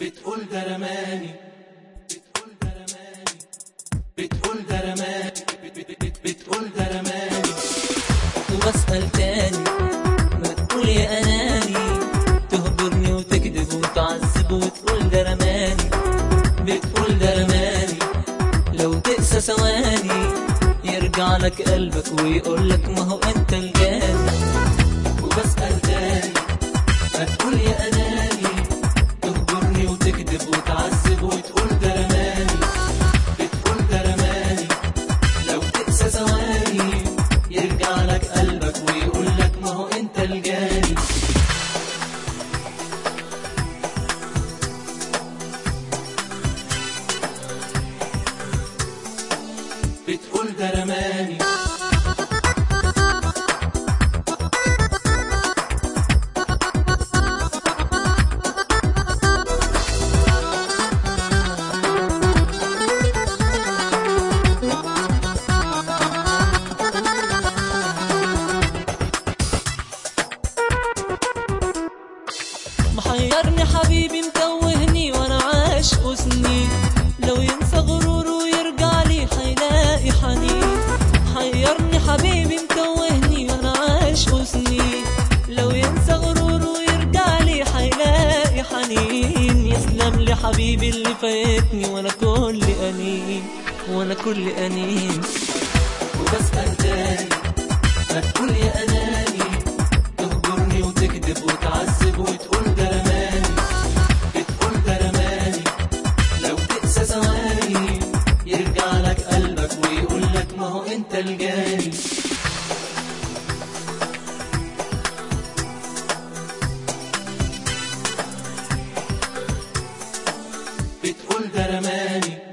بتقول ده رماني، بتقول ده رماني، بتقول ده رماني. وبسأل تاني ما تقول يا أناني، تهجرني وتكذب وتعذب وتقول ده رماني، بتقول ده رماني. لو تقسى ثواني يرجع لك قلبك ويقول لك ما هو أنت الجاني. وبسأل تاني ما تقول يا أناني، تهجرني وتكذب وتعذب وتقول ده رماني، بتقول ده رماني. لو تقسى ثواني يرجع لك قلبك ويقول لك ما هو أنت الجاني. بتقول ده رماني. محيرني حبيبي متوهني وانا عاشق سنين، لو ينسى غروره ويرجع لي حيلاقي حنين. حيرني حبيبي متوهني وانا عاشق سنين، لو ينسى غروره ويرجع لي حيلاقي حنين. يسلم لي حبيبي اللي فايتني وانا كل انين، وانا كل انين. وبسأل تاني ما تقول يا أناني، تهجرني وتكذب وتعذب وتقول ده رماني، بتقول ده رماني. لو تقسى ثواني يرجع لك قلبك ويقول لك ما هو أنت الجاني. بتقول ده رماني.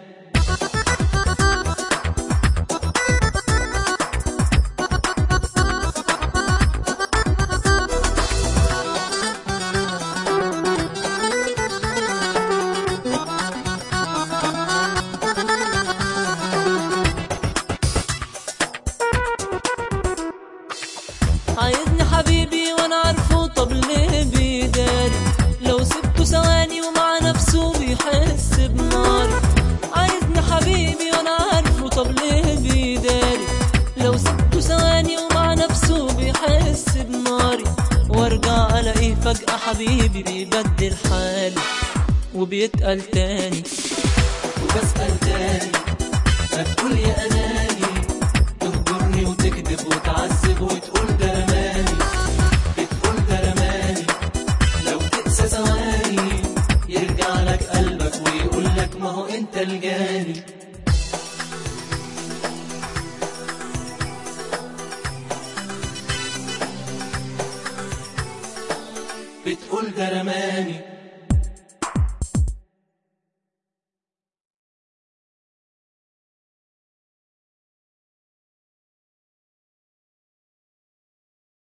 عايزني حبيبي وانا عارفه، طب ليه بيداري؟ لو سبته ثواني ومع نفسه بيحس بناري. عايزني حبيبي وانا عارفه، طب ليه بيداري؟ لو سبته ثواني ومع نفسه بيحس بناري. وارجع الاقيه فجأة حبيبي بيبدل حالي وبيتقل تاني. وبسأل تاني ما تقول يا أناني، تهجرني وتكذب وتعذب وتقول ده رماني، بتقول ده رماني. لو تقسى ثواني يرجع لك قلبك ويقول لك ما هو أنت الجاني. بتقول ده رماني.